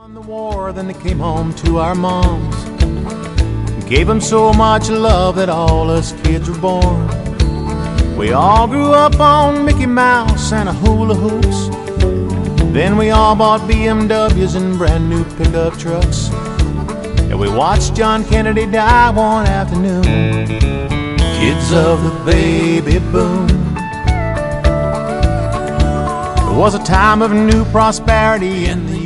Won the war, then they came home to our moms. Gave them so much love that all us kids were born. We all grew up on Mickey Mouse and a hula hoops. Then we all bought BMWs and brand new pickup trucks. And we watched John Kennedy die one afternoon. Kids of the baby boom. It was a time of new prosperity in the